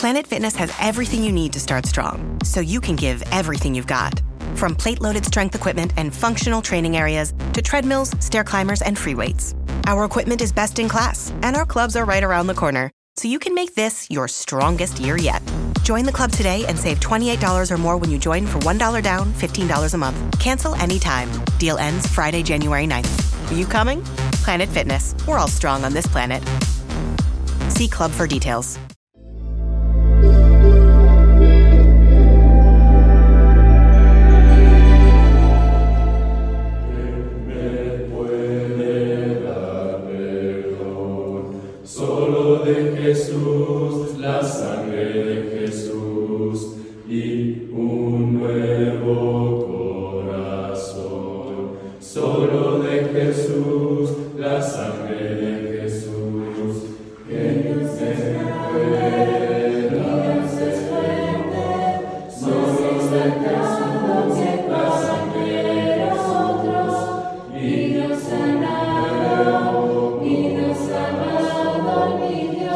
Planet Fitness has everything you need to start strong, so you can give everything you've got. From plate-loaded strength equipment and functional training areas to treadmills, stair climbers, and free weights. Our equipment is best in class, and our clubs are right around the corner, so you can make this your strongest year yet. Join the club today and save $28 or more when you join for $1 down, $15 a month. Cancel anytime. Deal ends Friday, January 9th. Are you coming? Planet Fitness. We're all strong on this planet. See club for details. Jesús, la sangre de Jesús y un nuevo corazón. Solo de Jesús, la sangre de Jesús, que no se pueda hacer fuerte. Solo de Jesús, la sangre de nosotros y nos sanado, y nos sanado, mi Dios.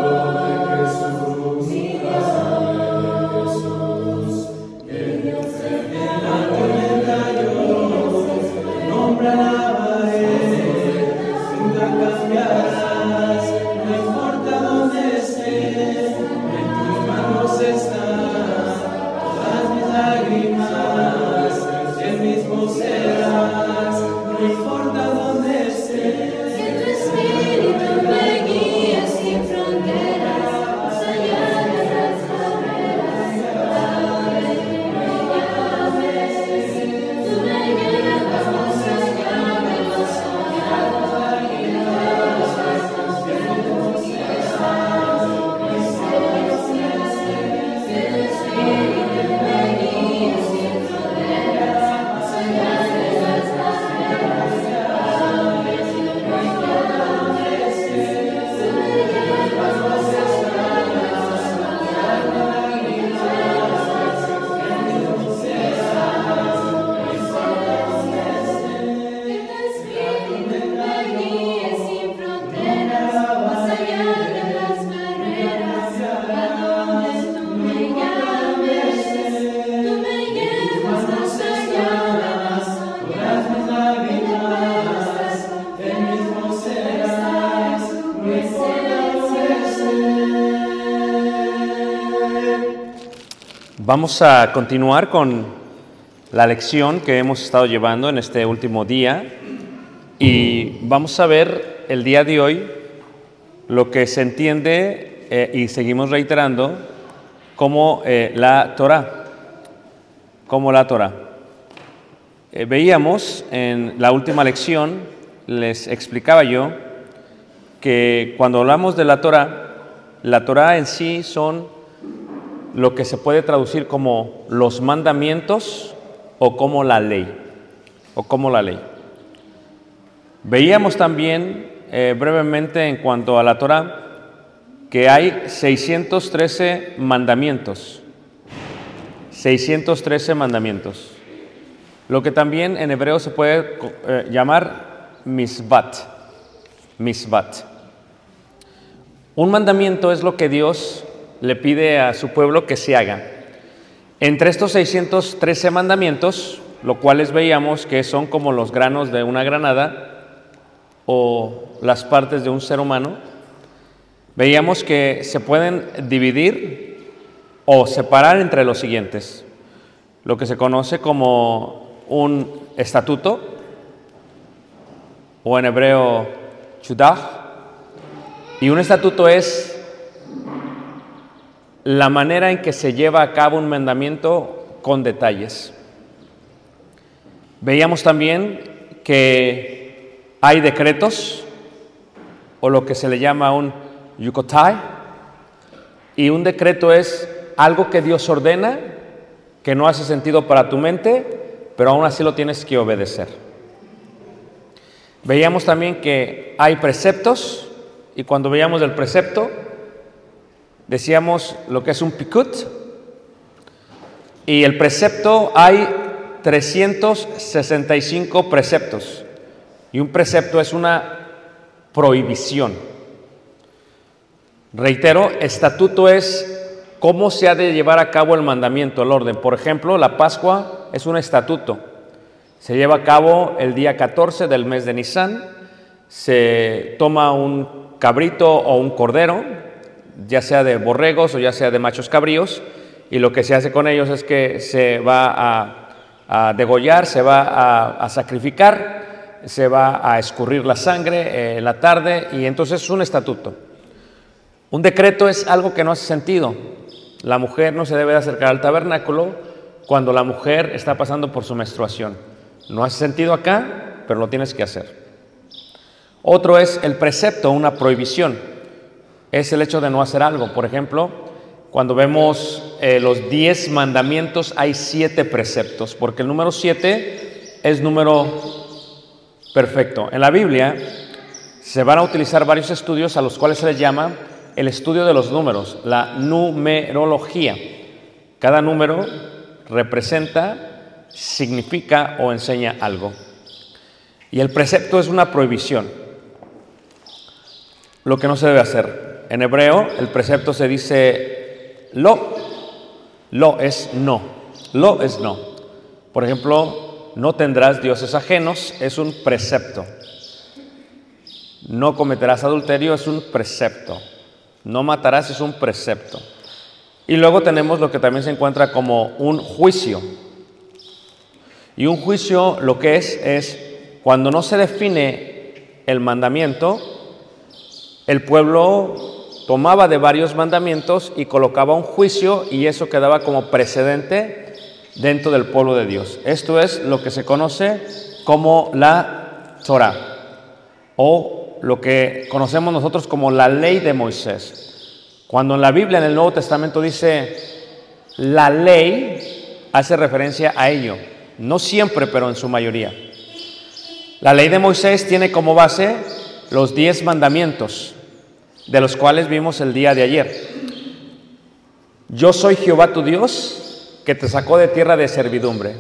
Vamos a continuar con la lección que hemos estado llevando en este último día y vamos a ver el día de hoy lo que se entiende y seguimos reiterando como la Torá. Como la Torá. Veíamos en la última lección, les explicaba yo, que cuando hablamos de la Torá en sí son lo que se puede traducir como los mandamientos o como la ley. Veíamos también brevemente en cuanto a la Torá que hay 613 mandamientos. 613 mandamientos. Lo que también en hebreo se puede llamar misvat. Un mandamiento es lo que Dios le pide a su pueblo que se haga. Entre estos 613 mandamientos, lo cuales veíamos que son como los granos de una granada o las partes de un ser humano, veíamos que se pueden dividir o separar entre los siguientes. Lo que se conoce como un estatuto, o en hebreo, chudah, y un estatuto es la manera en que se lleva a cabo un mandamiento con detalles. Veíamos también que hay decretos, o lo que se le llama un yukotai, y un decreto es algo que Dios ordena, que no hace sentido para tu mente, pero aún así lo tienes que obedecer. Veíamos también que hay preceptos, y cuando veíamos el precepto, decíamos lo que es un pikut, y el precepto hay 365 preceptos, y un precepto es una prohibición. Reitero, estatuto es ¿cómo se ha de llevar a cabo el mandamiento, el orden? Por ejemplo, la Pascua es un estatuto. Se lleva a cabo el día 14 del mes de Nisan. Se toma un cabrito o un cordero, ya sea de borregos o ya sea de machos cabríos, y lo que se hace con ellos es que se va a degollar, se va a sacrificar, se va a escurrir la sangre en la tarde, y entonces es un estatuto. Un decreto es algo que no hace sentido. La mujer no se debe de acercar al tabernáculo cuando la mujer está pasando por su menstruación. No hace sentido acá, pero lo tienes que hacer. Otro es el precepto, una prohibición. Es el hecho de no hacer algo. Por ejemplo, cuando vemos los 10 mandamientos, hay 7 preceptos, porque el número 7 es número perfecto. En la Biblia se van a utilizar varios estudios a los cuales se les llama el estudio de los números, la numerología. Cada número representa, significa o enseña algo. Y el precepto es una prohibición, lo que no se debe hacer. En hebreo, el precepto se dice lo es no, lo es no. Por ejemplo, no tendrás dioses ajenos, es un precepto. No cometerás adulterio, es un precepto. No matarás, es un precepto. Y luego tenemos lo que también se encuentra como un juicio. Y un juicio lo que es cuando no se define el mandamiento, el pueblo tomaba de varios mandamientos y colocaba un juicio, y eso quedaba como precedente dentro del pueblo de Dios. Esto es lo que se conoce como la Torah, o lo que conocemos nosotros como la ley de Moisés. Cuando en la Biblia, en el Nuevo Testamento, dice la ley, hace referencia a ello. No siempre, pero en su mayoría. La ley de Moisés tiene como base los 10 mandamientos, de los cuales vimos el día de ayer. Yo soy Jehová tu Dios, que te sacó de tierra de servidumbre.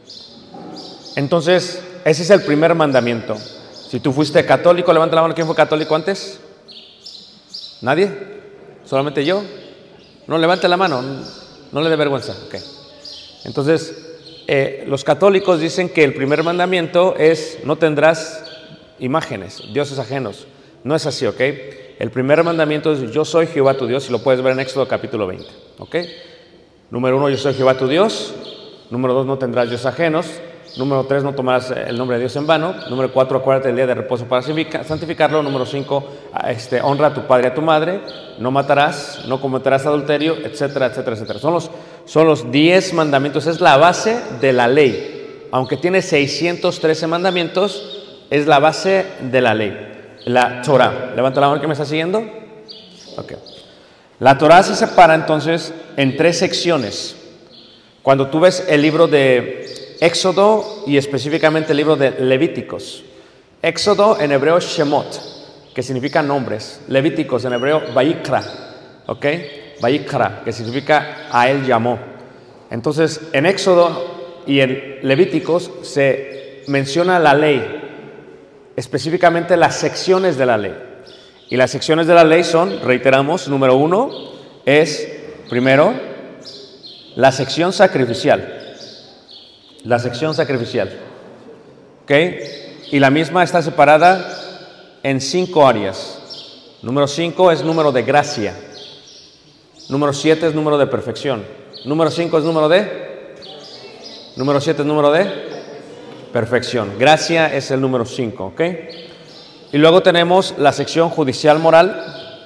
Entonces, ese es el primer mandamiento. Si tú fuiste católico, levanta la mano. ¿Quién fue católico antes? ¿Nadie? ¿Solamente yo? No, levante la mano, no le dé vergüenza. Okay. Entonces, los católicos dicen que el primer mandamiento es no tendrás imágenes, dioses ajenos. No es así, ¿ok? El primer mandamiento es yo soy Jehová tu Dios, y lo puedes ver en Éxodo capítulo 20, ¿ok? Número 1, yo soy Jehová tu Dios. Número 2, no tendrás dioses ajenos. Número 3, no tomarás el nombre de Dios en vano. Número 4, acuérdate del día de reposo para santificarlo. Número 5, honra a tu padre y a tu madre. No matarás, no cometerás adulterio, etcétera, etcétera, etcétera. Son los 10 mandamientos, es la base de la ley. Aunque tiene 613 mandamientos, es la base de la ley. La Torah. Levanta la mano que me está siguiendo. Okay. La Torah se separa entonces en 3 secciones. Cuando tú ves el libro de Éxodo y específicamente el libro de Levíticos. Éxodo en hebreo Shemot, que significa nombres. Levíticos en hebreo Vayikra, ¿ok? Vayikra, que significa a él llamó. Entonces, en Éxodo y en Levíticos se menciona la ley, específicamente las secciones de la ley. Y las secciones de la ley son, reiteramos, número 1 es, primero, la sección sacrificial. La sección sacrificial, ¿ok? Y la misma está separada en 5 áreas. Número 5 es número de gracia. Número 7 es número de perfección. Número 5 es número de... Número 7 es número de perfección. Gracia es el número 5, ¿ok? Y luego tenemos la sección judicial moral,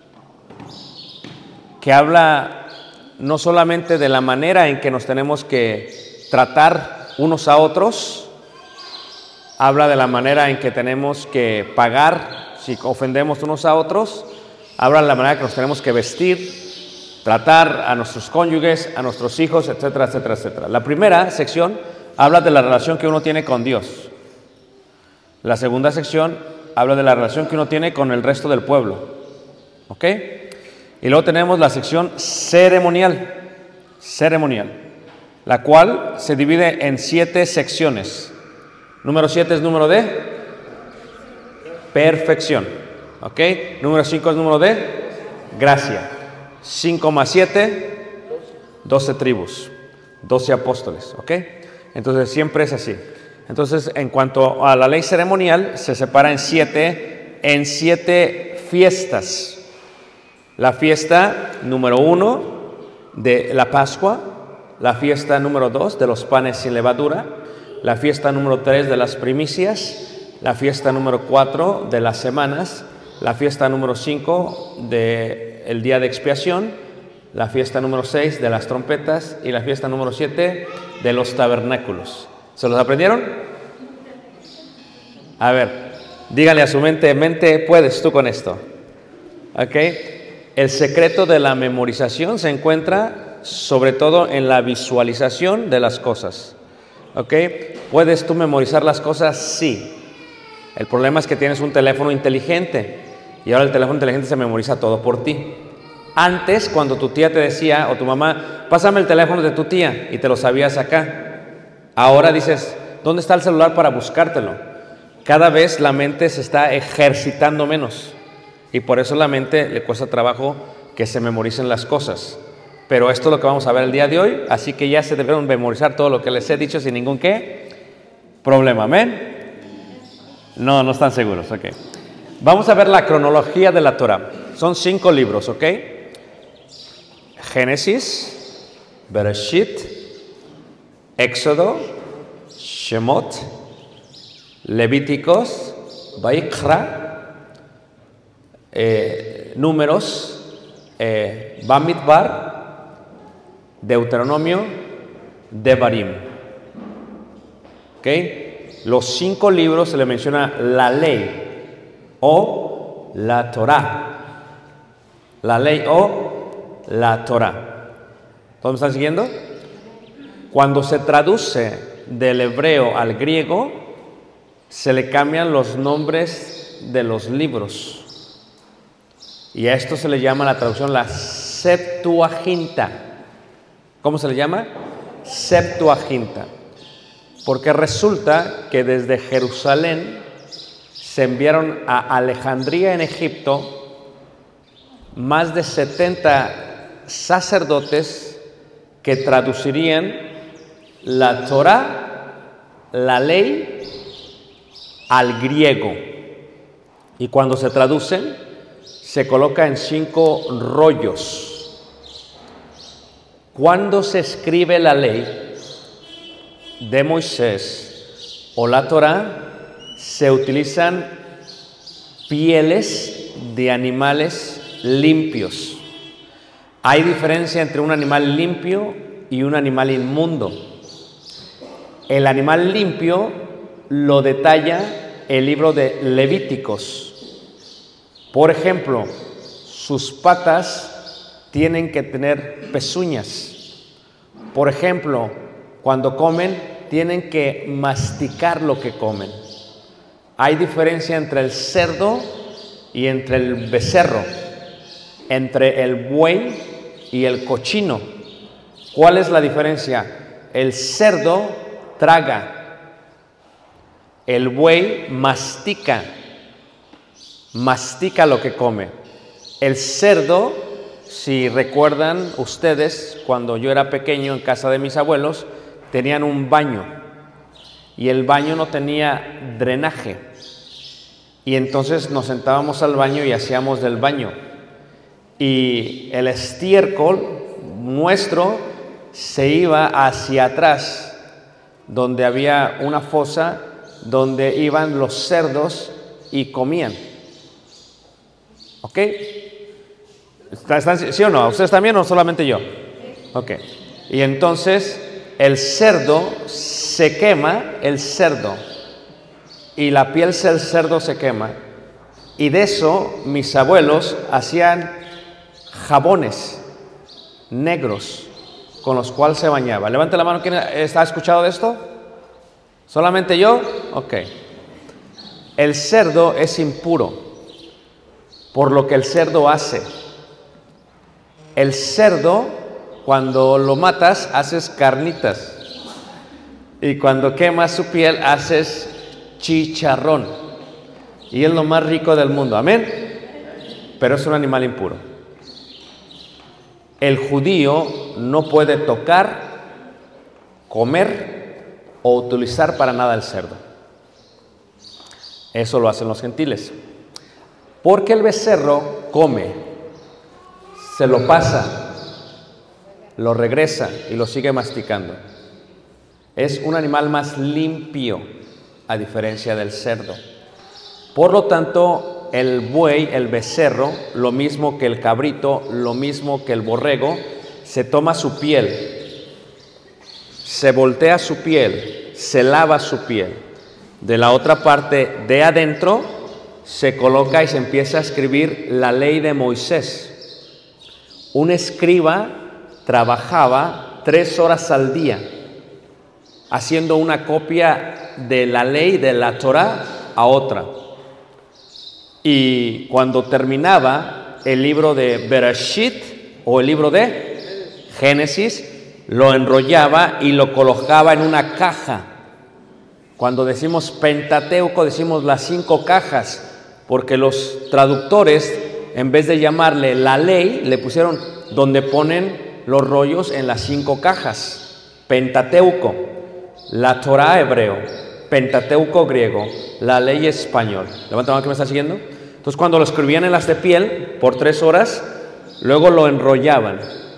que habla no solamente de la manera en que nos tenemos que tratar unos a otros, habla de la manera en que tenemos que pagar si ofendemos unos a otros, habla de la manera que nos tenemos que vestir, tratar a nuestros cónyuges, a nuestros hijos, etcétera, etcétera, etcétera. La primera sección habla de la relación que uno tiene con Dios. La segunda sección habla de la relación que uno tiene con el resto del pueblo, ¿ok? Y luego tenemos la sección ceremonial, la cual se divide en 7 secciones. Número 7 es número de perfección, ¿ok? Número 5 es número de gracia. 5 más 7, 12 tribus, 12 apóstoles, ¿ok? Entonces siempre es así. Entonces, en cuanto a la ley ceremonial, se separa en siete fiestas. La fiesta número 1 de la Pascua, la fiesta número 2 de los panes sin levadura, la fiesta número 3 de las primicias, la fiesta número 4 de las semanas, la fiesta número 5 del día de expiación, la fiesta número 6 de las trompetas y la fiesta número 7 de los tabernáculos. ¿Se los aprendieron? A ver, díganle a su mente, puedes tú con esto. ¿Ok? El secreto de la memorización se encuentra sobre todo en la visualización de las cosas. ¿Ok? ¿Puedes tú memorizar las cosas? Sí. El problema es que tienes un teléfono inteligente y ahora el teléfono inteligente se memoriza todo por ti. Antes, cuando tu tía te decía, o tu mamá, pásame el teléfono de tu tía, y te lo sabías acá. Ahora dices, ¿dónde está el celular para buscártelo? Cada vez la mente se está ejercitando menos, y por eso la mente le cuesta trabajo que se memoricen las cosas. Pero esto es lo que vamos a ver el día de hoy, así que ya se debieron memorizar todo lo que les he dicho sin ningún problema. ¿Amén? No están seguros, ok. Vamos a ver la cronología de la Torah. Son 5 libros, ¿ok? Génesis, Bereshit, Éxodo, Shemot, Levíticos, Vaikra, Números, Bamidbar, Deuteronomio, Devarim. ¿Ok? Los 5 libros se le menciona la ley o la Torah. La ley o la Torah. ¿Todos me están siguiendo? Cuando se traduce del hebreo al griego, se le cambian los nombres de los libros. Y a esto se le llama la traducción la Septuaginta. ¿Cómo se le llama? Septuaginta. Porque resulta que desde Jerusalén se enviaron a Alejandría en Egipto más de 70 sacerdotes que traducirían la Torah, la ley, al griego. Y cuando se traducen, se coloca en 5 rollos. Cuando se escribe la ley de Moisés o la Torah, se utilizan pieles de animales limpios. Hay diferencia entre un animal limpio y un animal inmundo. El animal limpio lo detalla el libro de Levíticos. Por ejemplo, sus patas tienen que tener pezuñas. Por ejemplo, cuando comen, tienen que masticar lo que comen. Hay diferencia entre el cerdo y entre el becerro, entre el buey y el cochino. ¿Cuál es la diferencia? El cerdo traga, el buey mastica lo que come. El cerdo, si recuerdan ustedes, cuando yo era pequeño en casa de mis abuelos, tenían un baño y el baño no tenía drenaje. Y entonces nos sentábamos al baño y hacíamos del baño. Y el estiércol nuestro se iba hacia atrás, donde había una fosa donde iban los cerdos y comían. ¿Ok? ¿Sí o no? ¿Ustedes también o solamente yo? Ok. Y entonces el cerdo se quema, y la piel del cerdo se quema. Y de eso mis abuelos hacían jabones negros con los cuales se bañaba. Levante la mano, ¿quién ha escuchado de esto? ¿Solamente yo? Ok. El cerdo es impuro por lo que el cerdo hace. El cerdo, cuando lo matas, haces carnitas. Y cuando quemas su piel, haces chicharrón. Y es lo más rico del mundo. Amén. Pero es un animal impuro. el judío no puede tocar, comer o utilizar para nada el cerdo. Eso lo hacen los gentiles. Porque el becerro come, se lo pasa, lo regresa y lo sigue masticando. Es un animal más limpio, a diferencia del cerdo. Por lo tanto, el buey, el becerro, lo mismo que el cabrito, lo mismo que el borrego, se toma su piel, se voltea su piel, se lava su piel. De la otra parte, de adentro, se coloca y se empieza a escribir la ley de Moisés. Un escriba trabajaba 3 horas al día haciendo una copia de la ley de la Torá a otra. Y cuando terminaba el libro de Bereshit o el libro de Génesis, lo enrollaba y lo colocaba en una caja. Cuando decimos Pentateuco, decimos las 5 cajas, porque los traductores, en vez de llamarle la ley, le pusieron donde ponen los rollos en las 5 cajas. Pentateuco, la Torá hebreo, Pentateuco griego, la ley español. Levanta la mano que me está siguiendo. Entonces, cuando lo escribían en las de piel por 3 horas, luego lo enrollaban.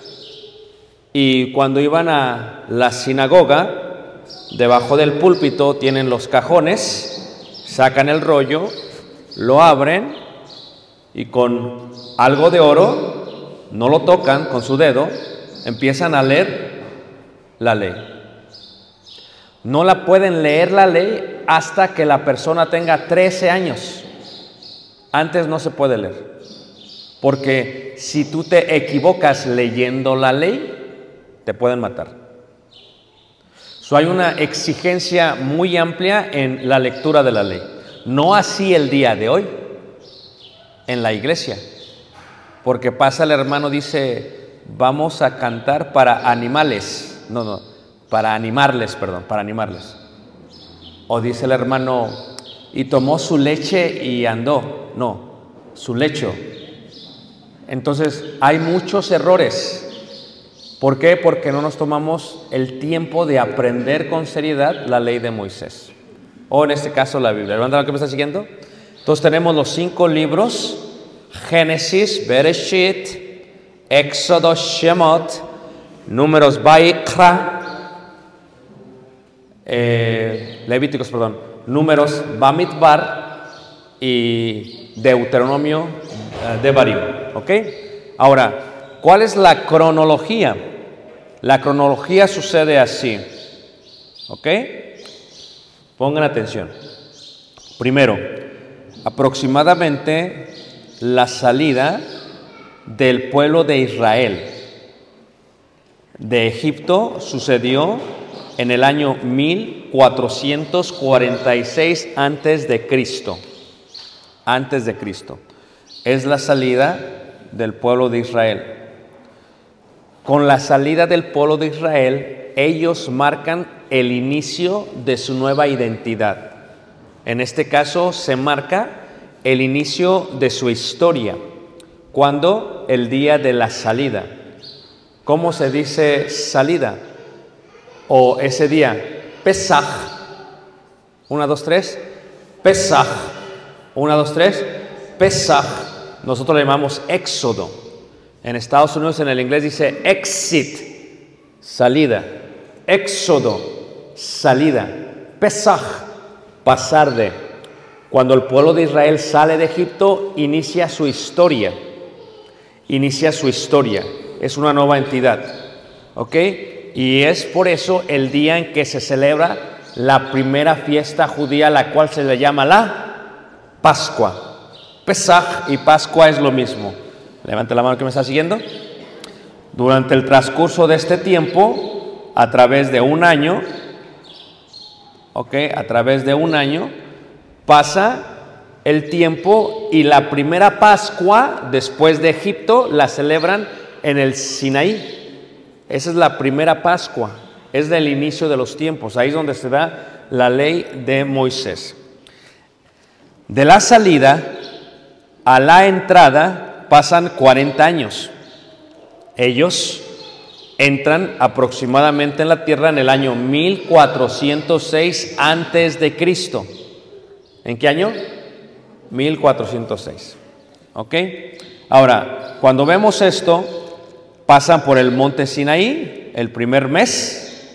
Y cuando iban a la sinagoga, debajo del púlpito tienen los cajones, sacan el rollo, lo abren y con algo de oro, no lo tocan con su dedo, empiezan a leer la ley. No la pueden leer la ley hasta que la persona tenga 13 años. Antes no se puede leer. Porque si tú te equivocas leyendo la ley, te pueden matar. Hay una exigencia muy amplia en la lectura de la ley. No así el día de hoy, en la iglesia. Porque pasa el hermano, dice, vamos a cantar para animales. Para animarles. O dice el hermano, y tomó su leche y andó. No, su lecho. Entonces, hay muchos errores. ¿Por qué? Porque no nos tomamos el tiempo de aprender con seriedad la ley de Moisés. O en este caso la Biblia. ¿Levanta lo que me está siguiendo? Entonces tenemos los 5 libros: Génesis, Bereshit, Éxodo, Shemot, Números, Vaikra, Levíticos, Números, Bamidbar y Deuteronomio, Devarim. ¿Ok? Ahora, ¿cuál es la cronología? La cronología sucede así. ¿Ok? Pongan atención. Primero, aproximadamente la salida del pueblo de Israel de Egipto sucedió en el año 1446 antes de Cristo. Es la salida del pueblo de Israel. Con la salida del pueblo de Israel, ellos marcan el inicio de su nueva identidad. En este caso se marca el inicio de su historia. ¿Cuándo? El día de la salida. ¿Cómo se dice salida? O ese día, Pesaj. 1, 2, 3. Pesaj. 1, 2, 3. Pesaj. Nosotros le llamamos éxodo. En Estados Unidos en el inglés dice exit, salida. Éxodo, salida. Pesaj, pasar de. Cuando el pueblo de Israel sale de Egipto, inicia su historia. Es una nueva entidad. ¿Ok? Y es por eso el día en que se celebra la primera fiesta judía, la cual se le llama la Pascua. Pesaj y Pascua es lo mismo. Levante la mano que me está siguiendo. Durante el transcurso de este tiempo, a través de un año, pasa el tiempo y la primera Pascua después de Egipto la celebran en el Sinaí. Esa es la primera Pascua, es del inicio de los tiempos. Ahí es donde se da la ley de Moisés. De la salida a la entrada pasan 40 años. Ellos entran aproximadamente en la tierra en el año 1406 antes de Cristo. ¿En qué año? 1406. ¿Ok? Ahora, cuando vemos esto, pasan por el monte Sinaí el primer mes.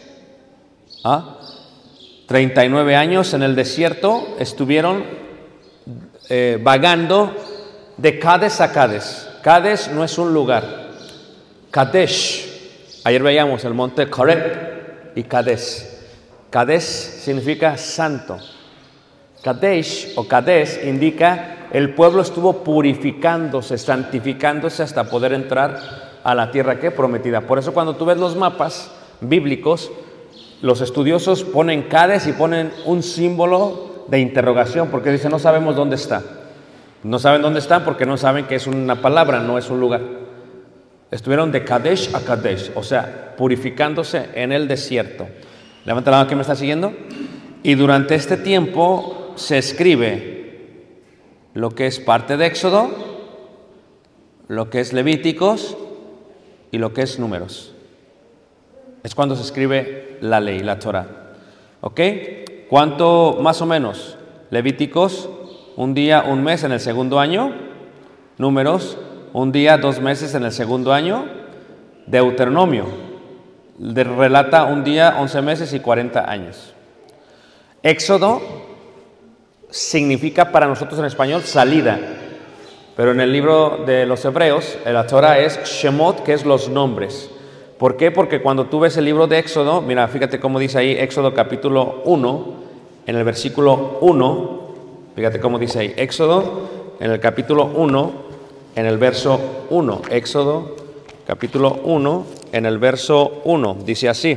39 años en el desierto estuvieron vagando de Cades a Cades. Cades no es un lugar. Kadesh. Ayer veíamos el monte Horeb y Kadesh. Kadesh significa santo. Kadesh o Kadesh indica el pueblo estuvo purificándose, santificándose hasta poder entrar a la tierra que prometida. Por eso cuando tú ves los mapas bíblicos, los estudiosos ponen Kadesh y ponen un símbolo de interrogación porque dicen no sabemos dónde está. No saben dónde están porque no saben que es una palabra, no es un lugar. Estuvieron de Kadesh a Kadesh, o sea, purificándose en el desierto. Levanta la mano que me está siguiendo. Y durante este tiempo se escribe lo que es parte de Éxodo, lo que es Levíticos y lo que es Números. Es cuando se escribe la ley, la Torah. ¿Ok? ¿Cuánto más o menos? Levíticos, un día, un mes en el segundo año. Números, un día, 2 meses en el segundo año. Deuteronomio, relata un día, 11 meses y 40 años. Éxodo significa para nosotros en español salida, pero en el libro de los Hebreos, la Torah es Shemot, que es los nombres. ¿Por qué? Porque cuando tú ves el libro de Éxodo, mira, fíjate cómo dice ahí, Éxodo capítulo 1, en el versículo 1, fíjate cómo dice ahí, Éxodo en el capítulo 1, en el verso 1, Éxodo capítulo 1, en el verso 1, dice así.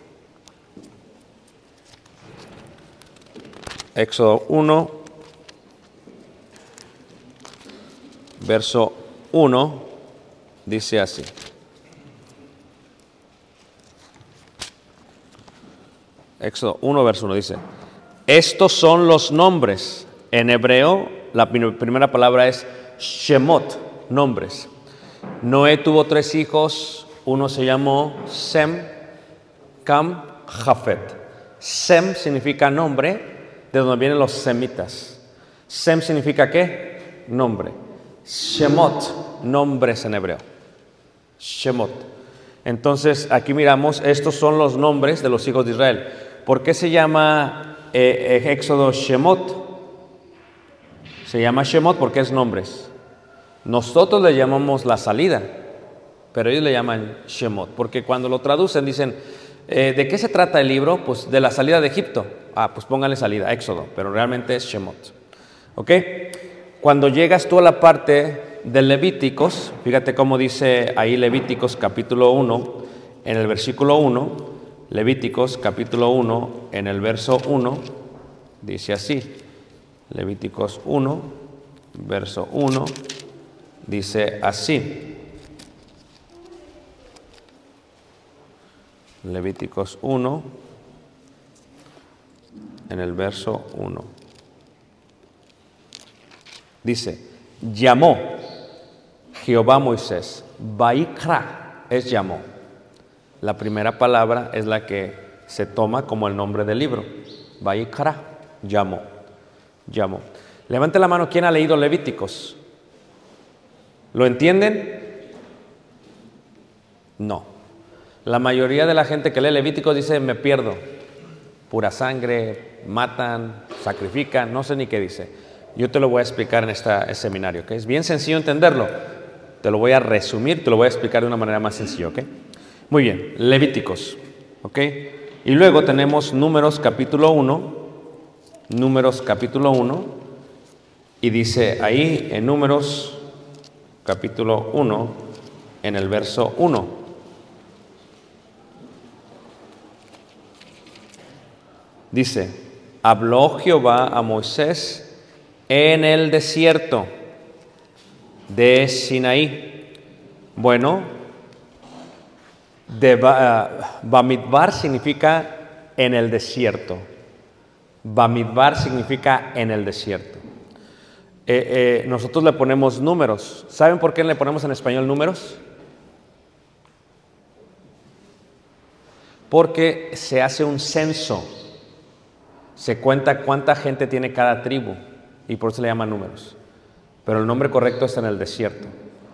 Éxodo 1, verso 1, dice así. Éxodo 1, verso 1 dice, estos son los nombres. En hebreo, la primera palabra es Shemot, nombres. Noé tuvo 3 hijos, uno se llamó Sem, Cam, Jafet. Sem significa nombre, de donde vienen los semitas. Sem significa ¿qué? Nombre. Shemot, nombres en hebreo. Shemot. Entonces, aquí miramos, estos son los nombres de los hijos de Israel. ¿Por qué se llama Éxodo Shemot? Se llama Shemot porque es nombres. Nosotros le llamamos la salida, pero ellos le llaman Shemot, porque cuando lo traducen dicen, ¿de qué se trata el libro? Pues de la salida de Egipto. Pues póngale salida, Éxodo, pero realmente es Shemot. ¿Ok? Cuando llegas tú a la parte de Levíticos, fíjate cómo dice ahí Levíticos capítulo 1, en el versículo 1, Levíticos capítulo 1, en el verso 1, dice así, Levíticos 1, verso 1, dice así, Levíticos 1, en el verso 1. Dice, llamó Jehová a Moisés, Vaikra es llamó. La primera palabra es la que se toma como el nombre del libro. Vaikra, llamó. Levante la mano, ¿quién ha leído Levíticos? ¿Lo entienden? No. La mayoría de la gente que lee Levíticos dice, me pierdo. Pura sangre, matan, sacrifican, no sé ni qué dice. Yo te lo voy a explicar en este seminario, ¿ok? Es bien sencillo entenderlo. Te lo voy a resumir, te lo voy a explicar de una manera más sencilla, ¿ok? Muy bien, Levíticos, ¿ok? Y luego tenemos Números capítulo 1, y dice ahí en Números capítulo 1, en el verso 1. Dice, habló Jehová a Moisés en el desierto de Sinaí. Bueno, Bamidbar significa en el desierto. Bamidbar significa en el desierto. Nosotros le ponemos números. ¿Saben por qué le ponemos en español números? porque se hace un censo, se cuenta cuánta gente tiene cada tribu y por eso se le llaman números. Pero el nombre correcto está en el desierto,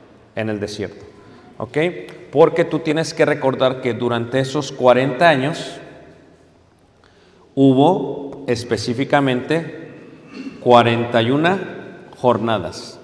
¿ok? Porque tú tienes que recordar que durante esos 40 años hubo específicamente 41 jornadas.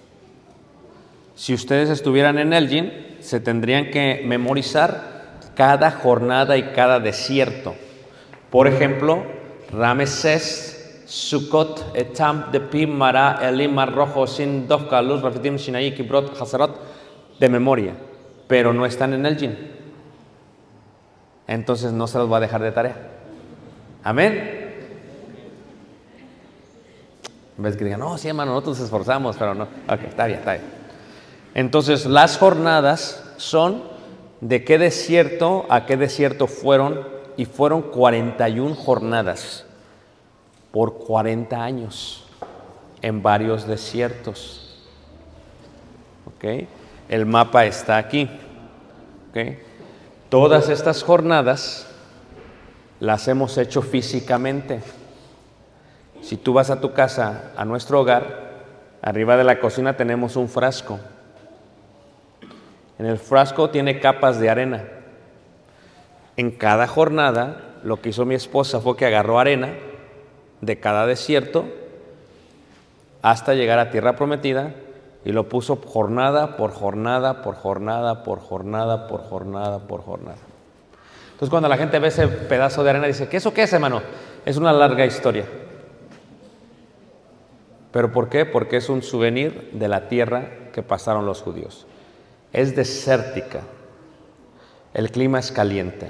Si ustedes estuvieran en Elgin, se tendrían que memorizar cada jornada y cada desierto. Por ejemplo, Ramesés, Sukkot, Etam, Depim, Mará, Elim, Mar Rojo, Sin, Dovka, Luz, Rafidim, Sinaí, Kibrot, Hazarot, de memoria, pero no están en Elgin. Entonces no se los va a dejar de tarea. Amén. En vez que digan, no, sí, hermano, nosotros nos esforzamos, pero no. Ok, está bien. Entonces, las jornadas son de qué desierto a qué desierto fueron, y fueron 41 jornadas por 40 años en varios desiertos. ¿Ok? El mapa está aquí. ¿Ok? Todas estas jornadas las hemos hecho físicamente. Si tú vas a tu casa, a nuestro hogar, arriba de la cocina tenemos un frasco. En el frasco tiene capas de arena. En cada jornada, lo que hizo mi esposa fue que agarró arena de cada desierto hasta llegar a Tierra Prometida y lo puso jornada por jornada, por jornada, por jornada, por jornada, por jornada. Entonces, cuando la gente ve ese pedazo de arena, dice, ¿qué eso qué es, hermano? Es una larga historia. ¿Pero por qué? Porque es un souvenir de la tierra que pasaron los judíos. Es desértica. El clima es caliente.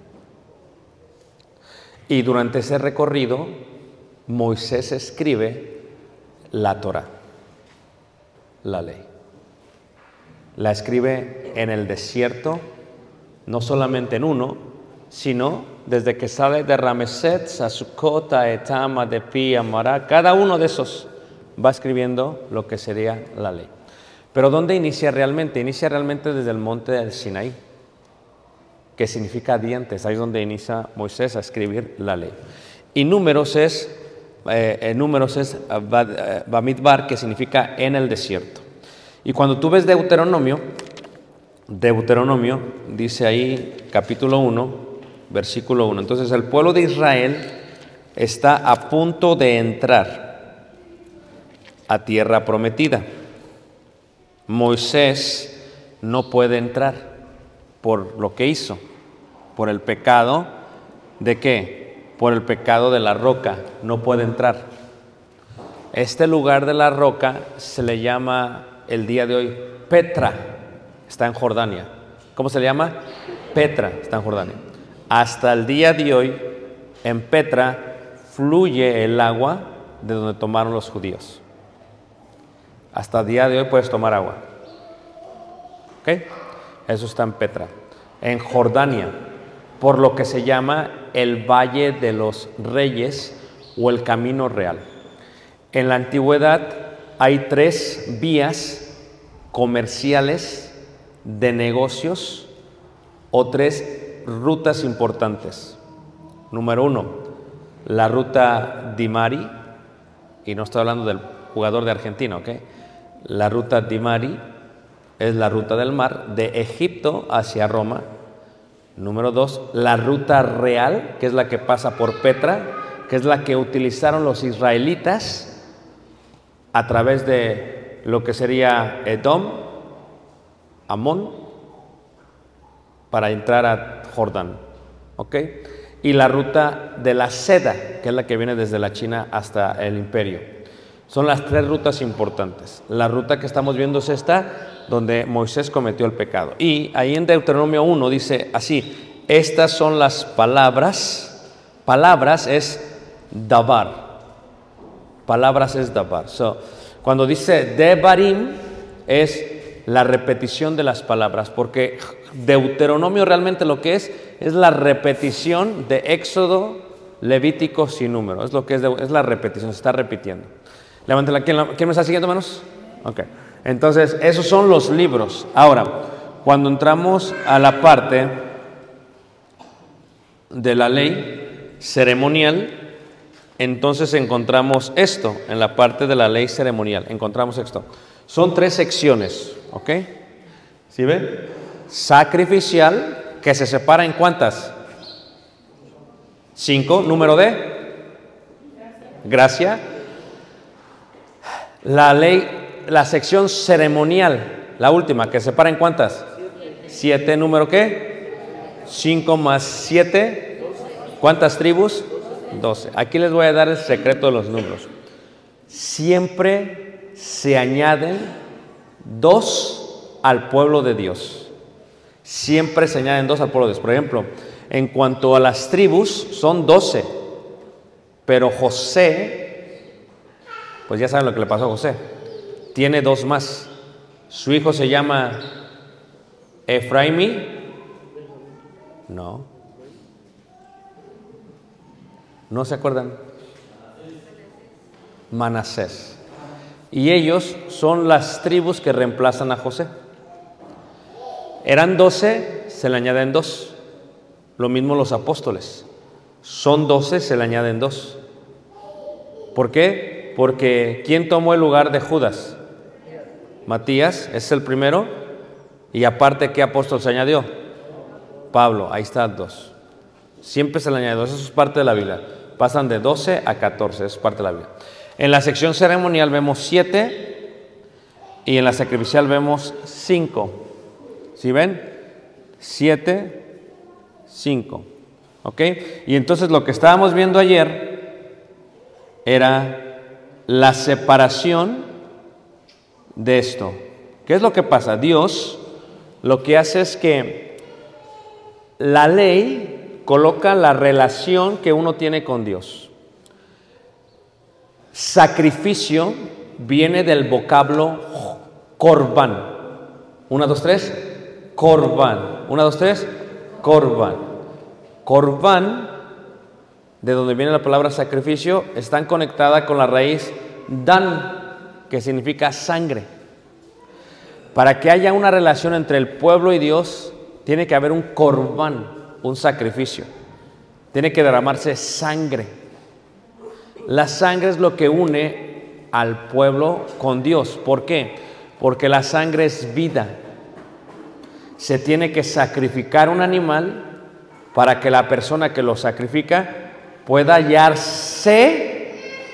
Y durante ese recorrido, Moisés escribe la Torá, la ley. La escribe en el desierto, no solamente en uno, sino desde que sale de Ramesés a Sukkot, a Etam, a Depi, a Mará, cada uno de esos va escribiendo lo que sería la ley. Pero ¿dónde inicia realmente? Inicia realmente desde el monte del Sinaí, que significa dientes. Ahí es donde inicia Moisés a escribir la ley. Y Números es Bamidbar, que significa en el desierto. Y cuando tú ves Deuteronomio dice ahí, capítulo 1, versículo 1. Entonces el pueblo de Israel está a punto de entrar a tierra prometida. Moisés no puede entrar por lo que hizo, por el pecado ¿de qué? Por el pecado de la roca, no puede entrar. Este lugar de la roca se le llama el día de hoy Petra, está en Jordania. ¿Cómo se le llama? Petra, está en Jordania. Hasta el día de hoy, en Petra fluye el agua de donde tomaron los judíos. Hasta el día de hoy puedes tomar agua. ¿Ok? Eso está en Petra. En Jordania, por lo que se llama el Valle de los Reyes o el Camino Real. En la antigüedad hay 3 vías comerciales de negocios o 3 rutas importantes. Número 1, la ruta Dimari, y no estoy hablando del jugador de Argentina, ¿ok? La ruta Dimari es la ruta del mar de Egipto hacia Roma. Número 2, la ruta real, que es la que pasa por Petra, que es la que utilizaron los israelitas a través de lo que sería Edom, Amón, para entrar a Jordán, ¿ok? Y la ruta de la seda, que es la que viene desde la China hasta el imperio. Son las 3 rutas importantes. La ruta que estamos viendo es esta, donde Moisés cometió el pecado. Y ahí en Deuteronomio 1 dice así, estas son las palabras. Palabras es davar. Palabras es davar. Cuando dice devarim es la repetición de las palabras, porque Deuteronomio realmente lo que es la repetición de Éxodo, Levíticos y Números. Es lo que es la repetición, se está repitiendo. Levántela. ¿Quién me está siguiendo, hermanos? Ok. Entonces, esos son los libros. Ahora, cuando entramos a la parte de la ley ceremonial, entonces encontramos esto, en la parte de la ley ceremonial, encontramos esto. Son 3 secciones, ¿ok? ¿Sí ven? Sacrificial, que se separa en ¿cuántas? 5, número de gracia. La ley, la sección ceremonial, la última, que se separa en ¿cuántas? 7, número ¿qué? 5 más 7, ¿cuántas tribus? 12. Aquí les voy a dar el secreto de los números. Siempre se añaden 2 al pueblo de Dios. Siempre se añaden 2 al pueblo de Dios. Por ejemplo, en cuanto a las tribus, son 12. Pero José, pues ya saben lo que le pasó a José. Tiene 2 más. Su hijo se llama Efraimi. ¿No se acuerdan? Manasés. Y ellos son las tribus que reemplazan a José. Eran 12, se le añaden 2. Lo mismo los apóstoles. Son 12, se le añaden 2. ¿Por qué? Porque ¿quién tomó el lugar de Judas? Matías, es el primero. Y aparte, ¿qué apóstol se añadió? Pablo, ahí están 2. Siempre se le añade 2, eso es parte de la Biblia. Pasan de 12 a 14, eso es parte de la Biblia. En la sección ceremonial vemos 7 y en la sacrificial vemos 5. ¿Sí ven? 7, 5. ¿Ok? Y entonces lo que estábamos viendo ayer era la separación de esto. ¿Qué es lo que pasa? Dios lo que hace es que la ley coloca la relación que uno tiene con Dios. Sacrificio viene del vocablo Corban. 1, 2, 3. Corban. 1, 2, 3. Corban. Corban, de donde viene la palabra sacrificio, están conectada con la raíz Dan, que significa sangre. Para que haya una relación entre el pueblo y Dios, tiene que haber un Corban, un sacrificio. Tiene que derramarse sangre. La sangre es lo que une al pueblo con Dios. ¿Por qué? Porque la sangre es vida. Se tiene que sacrificar un animal para que la persona que lo sacrifica pueda hallarse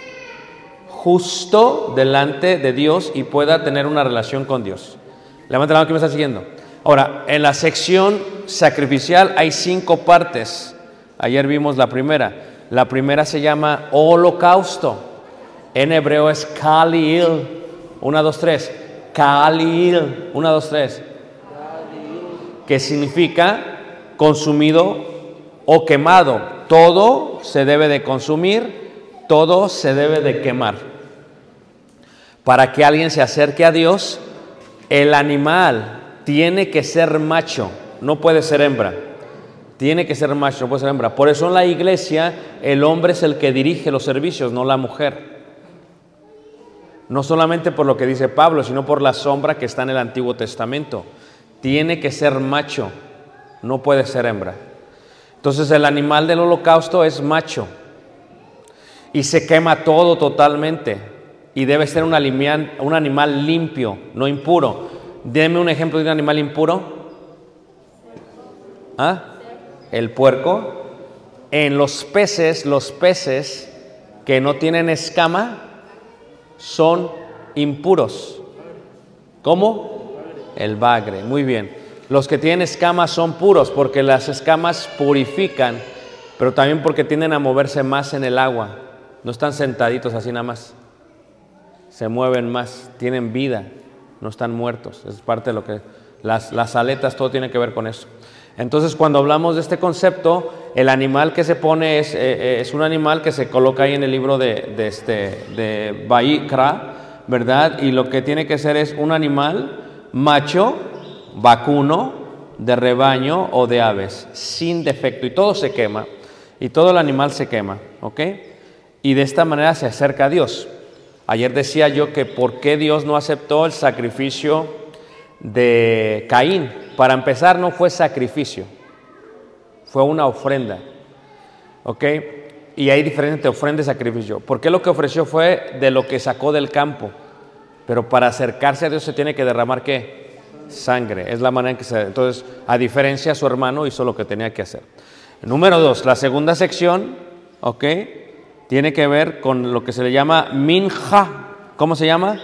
justo delante de Dios y pueda tener una relación con Dios. Levanta la mano que me está siguiendo. Ahora, en la sección sacrificial hay 5 partes. Ayer vimos la primera. La primera se llama holocausto. En hebreo es kalil. 1, 2, 3. Kalil. 1, 2, 3. Que significa consumido o quemado. Todo se debe de consumir, todo se debe de quemar. Para que alguien se acerque a Dios, el animal tiene que ser macho, no puede ser hembra. Tiene que ser macho, no puede ser hembra. Por eso en la iglesia el hombre es el que dirige los servicios, no la mujer. No solamente por lo que dice Pablo, sino por la sombra que está en el Antiguo Testamento. Tiene que ser macho, no puede ser hembra. Entonces el animal del holocausto es macho y se quema todo totalmente y debe ser un animal limpio, no impuro. Deme un ejemplo de un animal impuro. ¿Ah? El puerco. En los peces que no tienen escama son impuros. ¿Cómo? El bagre, muy bien. Los que tienen escamas son puros porque las escamas purifican, pero también porque tienden a moverse más en el agua. No están sentaditos así nada más. Se mueven más, tienen vida, no están muertos. Es parte de lo que... Las aletas, todo tiene que ver con eso. Entonces, cuando hablamos de este concepto, el animal que se pone es un animal que se coloca ahí en el libro de Vaikra, ¿verdad? Y lo que tiene que ser es un animal macho, vacuno, de rebaño o de aves, sin defecto. Y todo se quema, y todo el animal se quema, ¿ok? Y de esta manera se acerca a Dios. Ayer decía yo que por qué Dios no aceptó el sacrificio de Caín. Para empezar, no fue sacrificio, fue una ofrenda. ¿ok? Y hay diferencia entre ofrenda y sacrificio. Porque lo que ofreció fue de lo que sacó del campo. Pero para acercarse a Dios se tiene que derramar, ¿qué? Sangre. Es la manera en que se... Entonces, a diferencia, su hermano hizo lo que tenía que hacer. Número 2, la segunda sección, ¿ok? Tiene que ver con lo que se le llama minja. ¿Cómo se llama?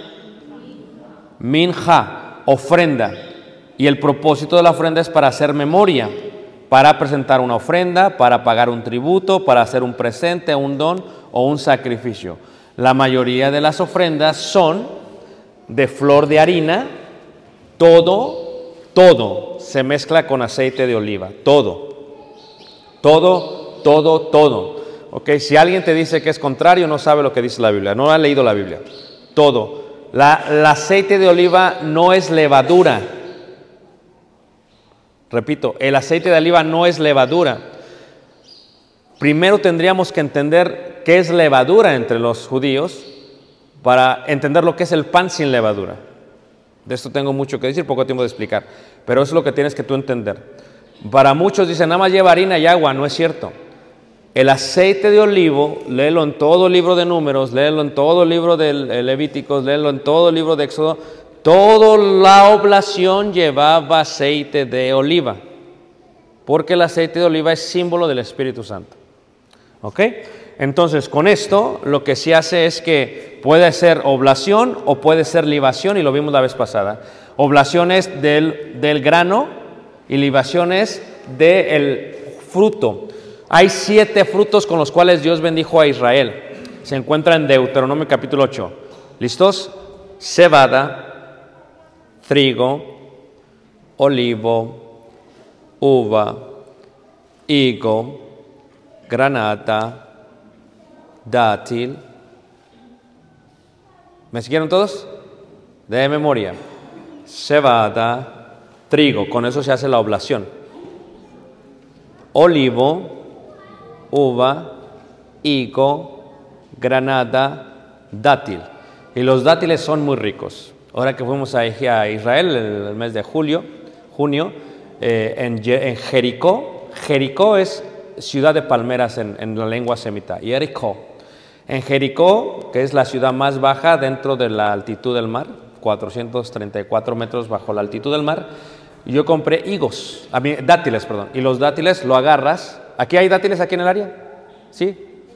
Minja, ofrenda. Y el propósito de la ofrenda es para hacer memoria, para presentar una ofrenda, para pagar un tributo, para hacer un presente, un don o un sacrificio. La mayoría de las ofrendas son de flor de harina, todo se mezcla con aceite de oliva, todo. ¿Ok? Si alguien te dice que es contrario, no sabe lo que dice la Biblia, no ha leído la Biblia. Todo. El aceite de oliva no es levadura. Repito, el aceite de oliva no es levadura. Primero tendríamos que entender qué es levadura entre los judíos para entender lo que es el pan sin levadura. De esto tengo mucho que decir, poco tiempo de explicar, pero eso es lo que tienes que tú entender. Para muchos dicen, nada más lleva harina y agua, no es cierto. El aceite de olivo, léelo en todo el libro de Números, léelo en todo el libro de Levíticos, léelo en todo el libro de Éxodo. Toda la oblación llevaba aceite de oliva, porque el aceite de oliva es símbolo del Espíritu Santo. ¿Ok? Entonces, con esto, lo que se hace es que puede ser oblación o puede ser libación, y lo vimos la vez pasada. Oblación es del grano y libación es del fruto. Hay 7 frutos con los cuales Dios bendijo a Israel. Se encuentra en Deuteronomio capítulo 8. ¿Listos? Cebada, trigo, olivo, uva, higo, granada, dátil. ¿Me siguieron todos? De memoria. Cebada, trigo, con eso se hace la oblación. Olivo, uva, higo, granada, dátil. Y los dátiles son muy ricos. Ahora que fuimos a Israel en el mes de junio, en Jericó. Jericó es ciudad de palmeras en la lengua semita. Jericó. En Jericó, que es la ciudad más baja dentro de la altitud del mar, 434 metros bajo la altitud del mar, yo compré dátiles, y los dátiles lo agarras. ¿Aquí hay dátiles aquí en el área? ¿Sí?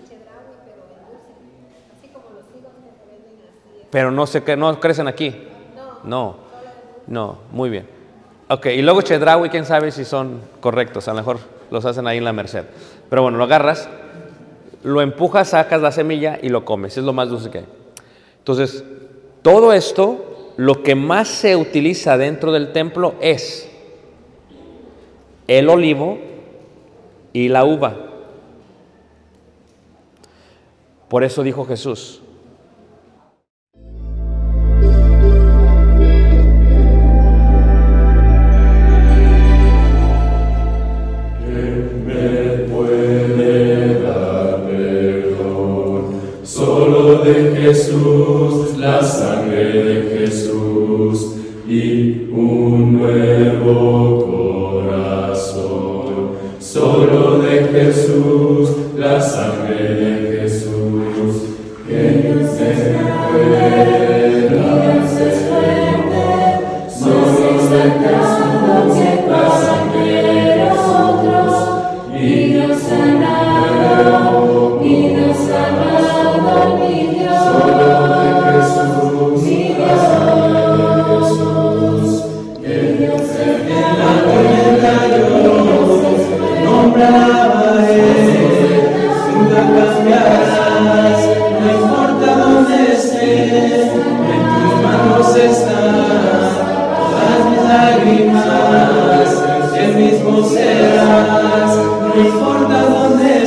Pero no crecen aquí. No, muy bien. Ok, y luego chedraui, quién sabe si son correctos, a lo mejor los hacen ahí en la Merced. Pero bueno, lo agarras, lo empujas, sacas la semilla y lo comes, es lo más dulce que hay. Entonces, todo esto, lo que más se utiliza dentro del templo es el olivo y la uva. Por eso dijo Jesús: Jesús, la sangre de Jesús y un nuevo corazón. Solo de Jesús, la sangre de Jesús. Que Dios es grande, Dios es fuerte, somos sacando que pasan de nosotros, y nos sanado, y nos amado, mi Dios. Solo de Jesús, mi Dios, que Dios es en la tormenta yo nombraba Él, tú la cambiarás, no importa dónde estés, en tus manos están todas mis lágrimas, el mismo serás, no importa dónde